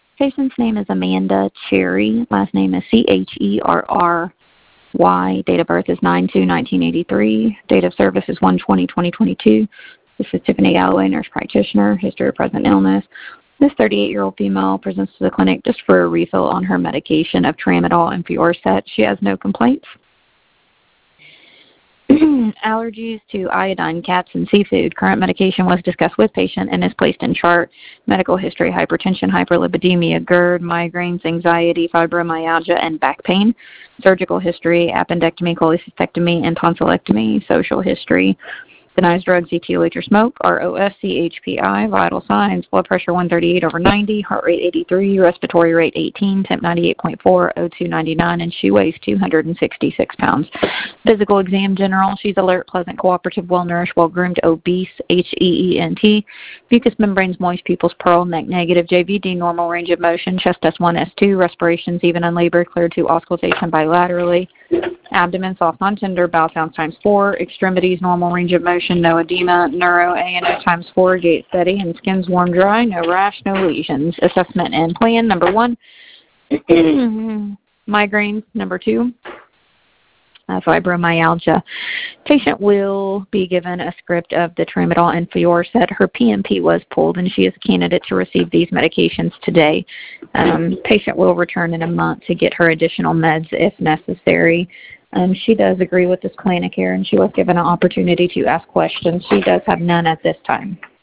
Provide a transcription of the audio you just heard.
Patient's name is Amanda Cherry. Last name is Cherry. Date of birth is 9/2/1983. Date of service is 1/20/2022. This is Tiffany Galloway, nurse practitioner. History of present illness. This 38-year-old female presents to the clinic just for a refill on her medication of tramadol and Fiorset. She has no complaints. Allergies to iodine, cats, and seafood. Current medication was discussed with patient and is placed in chart. Medical history: hypertension, hyperlipidemia, GERD, migraines, anxiety, fibromyalgia, and back pain. Surgical history: appendectomy, cholecystectomy, and tonsillectomy. Social history: denies drugs, ETOH, or smoke. ROS, CHPI. Vital signs: blood pressure 138/90, heart rate 83, respiratory rate 18, temp 98.4, O2 99, and she weighs 266 pounds. Physical exam: general. She's alert, pleasant, cooperative, well-nourished, well-groomed, obese, HEENT. Mucous membranes moist, pupils pearl, neck negative, JVD, normal range of motion, chest S1, S2, respirations even unlabored, clear to auscultation bilaterally. Abdomen soft, non-tender, bowel sounds ×4, extremities normal range of motion, no edema, neuro ANO ×4, gait steady, and skin's warm, dry, no rash, no lesions. Assessment and plan: number 1, migraines; number 2, fibromyalgia. Patient will be given a script of the tramadol and Fiorset. Her PMP was pulled, and she is a candidate to receive these medications today. Patient will return in a month to get her additional meds if necessary. She does agree with this plan of care, and she was given an opportunity to ask questions. She does have none at this time.